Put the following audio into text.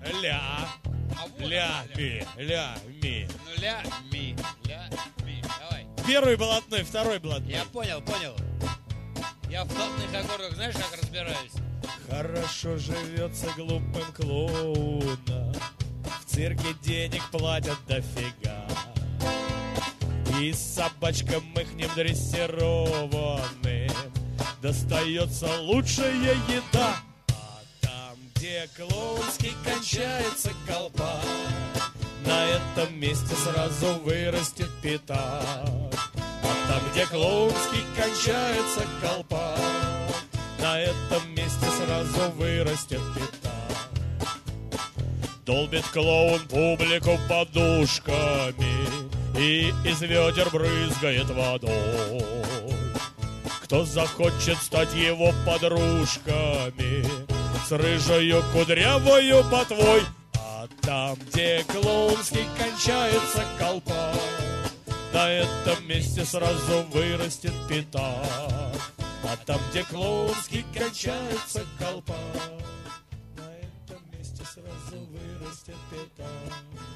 ля, А вот ля, она, ми, ля, ми. Ну, ля, ми. Давай. Первый блатной, второй блатной. Я понял. Я в платных аккордах, знаешь, как разбираюсь? Хорошо живется глупым клоуном, в цирке денег платят дофига. И собачкам ихним дрессированным достается лучшая еда. А там, где клоунский кончается колпак, на этом месте сразу вырастет пятак. А там, где клоунский кончается колпак, на этом месте сразу вырастет пятак. Долбит клоун публику подушками и из ведер брызгает водой. Кто захочет стать его подружками, с рыжою кудрявою ботвой. А там, где клоунский кончается колпак, на этом месте сразу вырастет пятак. А там, где клоунский кончается колпак, на этом месте сразу вырастет пятак.